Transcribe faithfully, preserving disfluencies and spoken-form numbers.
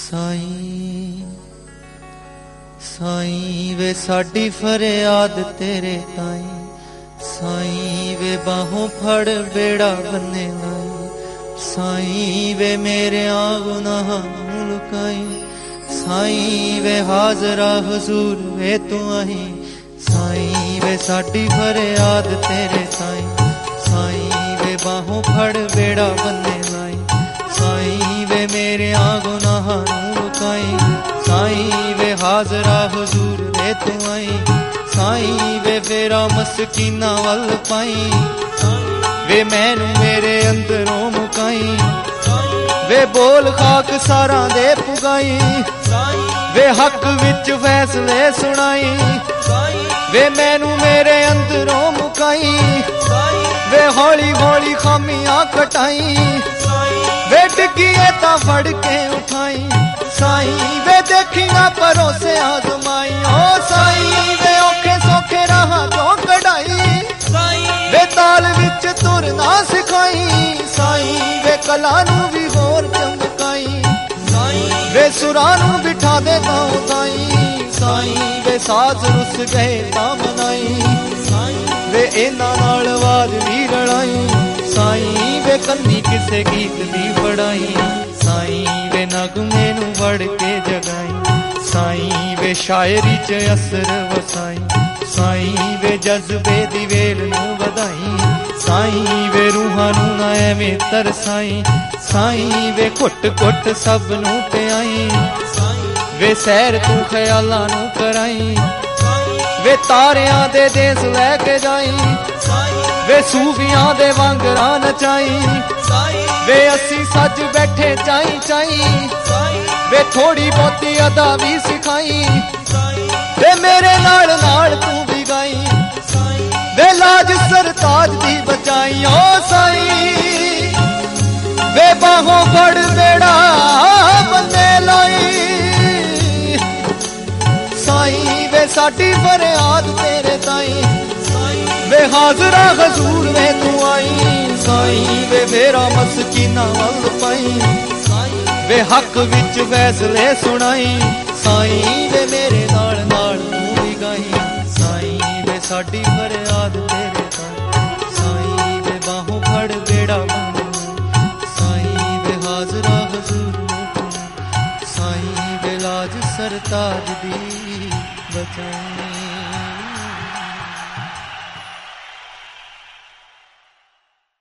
साईं साईं वे साडी फरियाद तेरे ताईं, साईं वे बाहों फड़ बेड़ा बन्ने लाई, साईं वे मेरे गुनाह लुकाई, साईं वे हाजरा हुजूर वे तू आई, साईं वे साडी फरियाद तेरे ताईं, साईं वे बाहों फड़ बेड़ा बन्ने लाई, साईं वे मेरे गुनाह लुकाई, साईं वे हाजरा हुजूर वे तू आई, साईं वे फेरा मस्कीना वल पाई, वे मैनू मेरे अंदरों मुकाई, वे बोल खाक सारा दे पुगाई, वे हक विच फैसले सुनाई, वे मैनू मेरे अंदरों मुकाई, वे हौली हौली खामियां कटाई, वे डिगिए ता फड़ के उठाई, साईं वे देखी ना भरोसे आजमाई, ओ साईं वे औखे सौखे राह चों कढ़ाई, वे ताल विच तुरना सिखाई, साईं वे कला नू भी होर चमकाई, वे सुरां नू बिठा दे गाँव ताईं, साईं वे साज रुस गए तां मनाई, वे इन्हां नाल आवाज भी रड़ाई, साईं वे कन्नी किसे गीत दी पढ़ाई, साईं वे नगमे नू वड़ के जगाई, साईं वे शायरी च असर वसाई, साईं वे जज्बे दी वेल नू वधाई, साईं वे रूहां नू ना एवें तरसाई, साईं वे घुट घुट सब नू पियाई, वे सैर तू ख्यालां नू कराई, वे तारियां दे देस लैके जाई, वे सूफियां दे वांगरा नचाई, वे असी सज बैठे चाई चाई, वे थोड़ी बहुती अदा भी सिखाई, वे मेरे नाल नाल तू भी गाई, वे लाज सरताज दी बचाई, ओ साईं वे बाहों फड़ बेड़ा बन्ने लाई, साईं वे साडी फरियाद तेरे ताईं, वे हाजरा हजूर वे तू आई, साईं वे मेरा मस्कीना वल पाई, वे हक विच फैसले सुनाई, साईं वे मेरे नाल नाल तू भी गाई, साईं वे साडी फरियाद तेरे ताईं, साईं वे बाहों फड़ बेड़ा बन्ने, साईं वे हाजरा हजूर वे तू, साईं वे लाज सरताज दी बचाई।